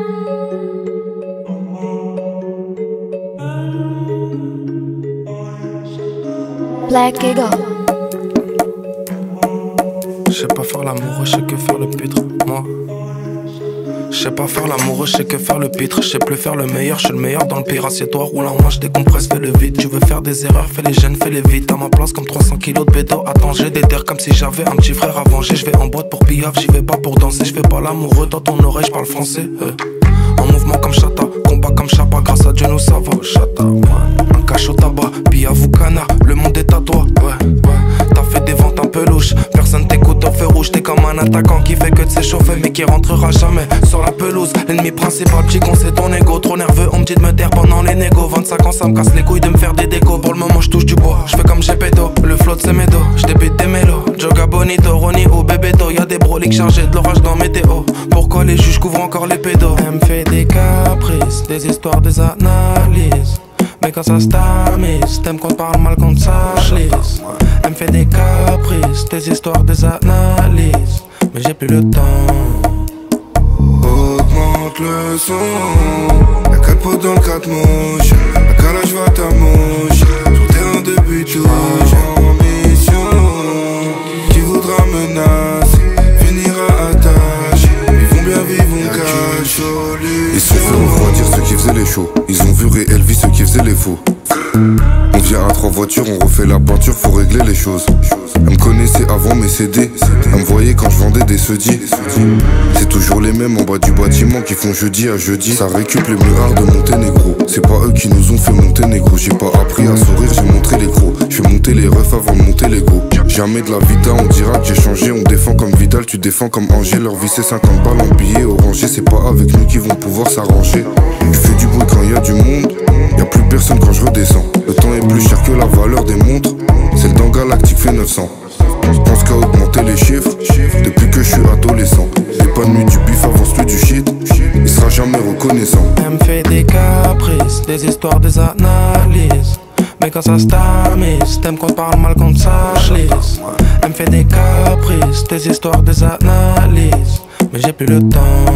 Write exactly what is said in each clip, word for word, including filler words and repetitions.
Black Eagle. Je sais pas faire l'amoureux, je sais que faire le pitre, moi. Je sais pas faire l'amoureux, je sais que faire le pitre. Je sais plus faire le meilleur, je suis le meilleur dans le pire. Assieds-toi, roule en moi, je décompresse, fais le vide. Tu veux faire des erreurs, fais les gènes, fais les vite. À ma place comme trois cents kilos de bédo. Attends, j'ai des terres comme si j'avais un petit frère à venger. Je vais en boîte pour piaf, j'y vais pas pour danser. Je fais pas l'amoureux, dans ton oreille, je parle français. euh. En mouvement comme Chata, combat comme Chapa. Grâce à Dieu nous ça va, Chata, ouais. Un cachot tabac, piaf ou canard, le monde est à toi, ouais, ouais. T'as fait des ventes un peu louches, personne t'écoute au feu rouge. T'es comme un attaquant qui fait que de s'échauffer mais qui rentrera jamais sur la pelouse. L'ennemi principal, petit con, c'est ton ego. Trop nerveux, on me dit de me taire pendant les négos. Vingt-cinq ans, ça me casse les couilles de me faire des décos. Pour le moment, je touche du bois, je fais comme Gepetto. Le float c'est mes dos, je débute des mélos. Joga Bonito, Ronnie ou Bebeto. Y'a des broliques chargés de l'orage dans météo. Pourquoi les juges couvrent encore les pédos? Elle me fait des caprices, des histoires, des analyses. Mais quand ça se tamise, t'aimes qu'on te parle mal, qu'on te sache lisse. Elle me fait des caprices, des histoires, des analyses. Mais j'ai plus le temps. Augmente le son. Y'a quatre pots dans le quatre mouches. La calage va ta mouche. Sur terrain de but touche. En mission. Qui voudra menacer finira à tâche. Ils vont bien vivre, on cache. Ils se font refroidir ceux qui faisaient les shows. Ils ont vu réel vie ceux qui faisaient les faux. On vient à trois voitures, on refait la peinture, faut régler les choses. Elle me connaissait avant mes C D. Elle me voyait quand je vendais des sedis. C'est toujours les mêmes en bas du bâtiment qui font jeudi à jeudi. Ça récup les meuhards de Monténégro. C'est pas eux qui nous ont fait monter négro. J'ai pas appris à sourire, j'ai montré les gros. Je fais monter les refs avant de monter les gros. Jamais de la vida, on dira que j'ai changé. On défend comme Vidal, tu défends comme Angers. Leur vie c'est cinquante balles en billets orangés. C'est pas avec nous qu'ils vont pouvoir s'arranger. Je fais du bruit quand y a du monde. Y'a plus personne quand je redescends. Le temps est plus cher que la valeur des montres. Celle dans Galactique fait neuf cents. Je pense qu'à augmenter les chiffres depuis que je suis adolescent. J'ai pas de nuit du bif, avance plus du shit. Il sera jamais reconnaissant. Elle me fait des caprices, des histoires, des analyses. Mais quand ça se tamise, t'aimes qu'on te parle mal, qu'on te sache lisse. Elle me fait des caprices, des histoires, des analyses. Mais j'ai plus le temps.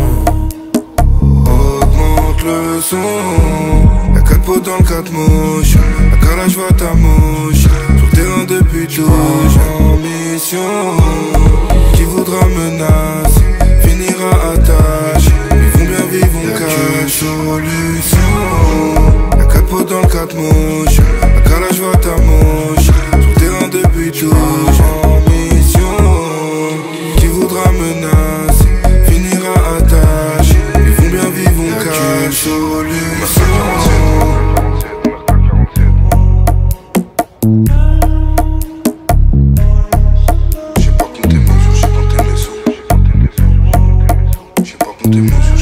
Augmente le son. Y'a quatre pots dans le quatre mouches. La calage va ta mouche. Sur terrain de but touche. En mission. Qui voudra menacer finira à tâche. Ils vont bien vivre, on cache. Solution. Y'a quatre pots dans le quatre mouches. La calage va ta mouche. Sur terrain de but touche. En mission. Qui voudra menacer finira à tâche. Ils vont bien vivre, on cache. Solution. J'ai pas compté mes sous, j'ai compté mes sous. J'ai pas compté mes sous.